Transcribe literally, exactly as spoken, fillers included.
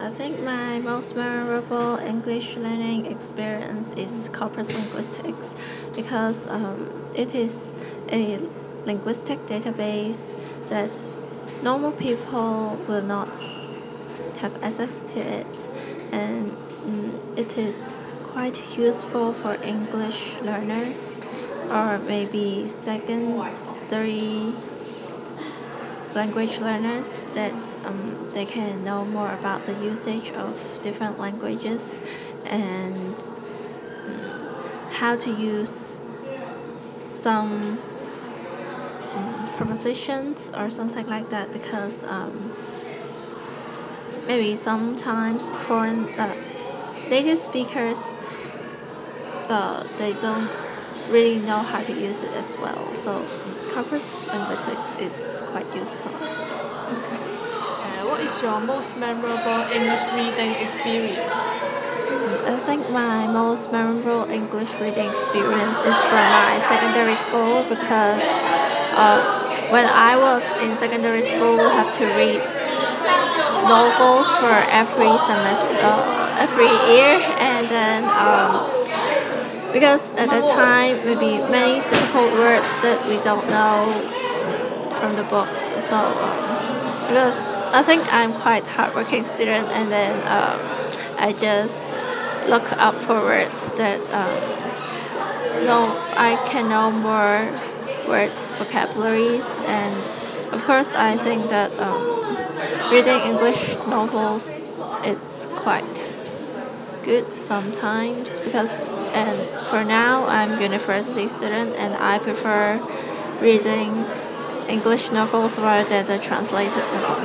I think my most memorable English learning experience is corpus linguistics because um, it is a linguistic database that normal people will not have access to it, and mm, it is quite useful for English learners or maybe secondary language learners that um, they can know more about the usage of different languages and um, how to use some um, prepositions or something like that, because um, maybe sometimes foreign uh, native speakers uh, they don't really know how to use it as well. So um, corpus linguistics is quite useful. Uh, what is your most memorable English reading experience? I think my most memorable English reading experience is from my secondary school, because uh, when I was in secondary school, we have to read novels for every semester, uh, every year, and then um, because at that time maybe many difficult words that we don't know from the books. So um, because I think I'm quite hardworking student, and then um, I just look up for words that um, no I can know more words, vocabularies, and of course I think that um, reading English novels it's quite good sometimes, because and for now I'm university student and I prefer reading English novels rather than the translated